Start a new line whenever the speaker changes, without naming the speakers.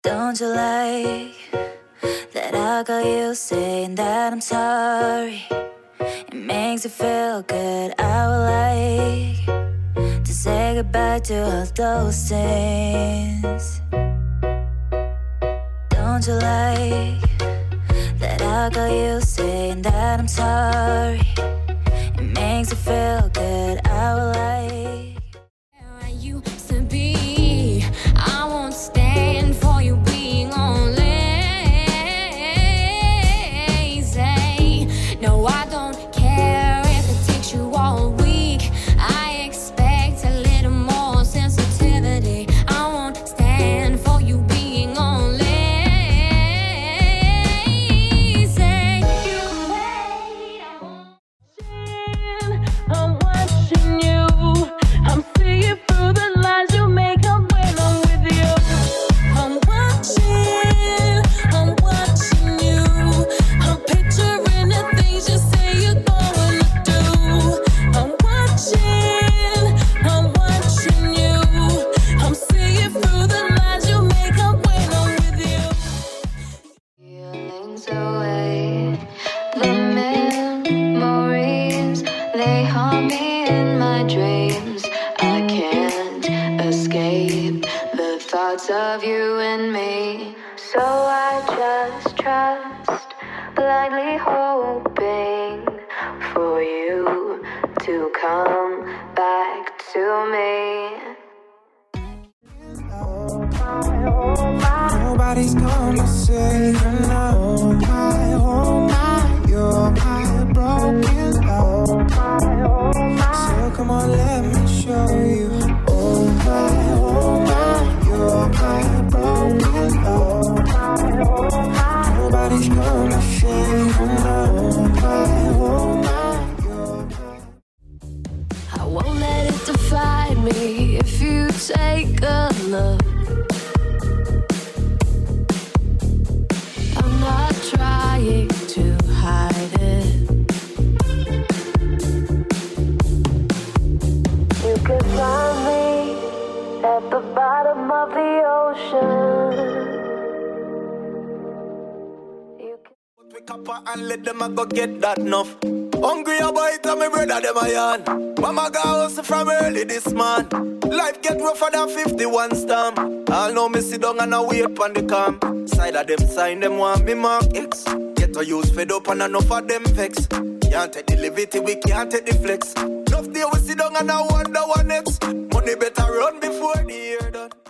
Don't you like that I call you saying that I'm sorry? It makes you feel good. I would like to say goodbye to all those things. Don't you like that I call you saying that I'm sorry? It makes you feel good. I would like
where I used to be. I won't stand for you being on lazy. No, I don't care if it takes you all week. I expect a little more sensitivity. I won't stand for you being on lazy.
I'm watching you. I'm seeing through the lies you make up when I'm with you. I'm watching you. I'm picturing the things you say you're going to do. I'm watching you. I'm seeing through the lies you make up when I'm with you.
feelings away. The memories, they haunt me in my dreams. I can't escape the thoughts of you and me. So I just trust, blindly hoping for you to come back to me.
Nobody's gonna save her now. Oh my, you're my broken love. So come on, let me show you. Oh my, you're my broken love. Nobody's gonna save her now. Oh my, you're my.
I won't let it define me if you take a look. I'm not trying to hide it.
You can find me at the bottom of the ocean. You can
We copper and let them a go get that enough. Hungry boy, tell me brother them a yarn. Mama got hustle from early this man. Life get rougher than 51 stamp. All know me sit down and I wait on the camp. Side of them sign them want me mark X. Get to use fed up and enough of them vex. Can't take the liberty, we can't take the flex. Enough day we sit down and I wonder what next. Money better run before the year done.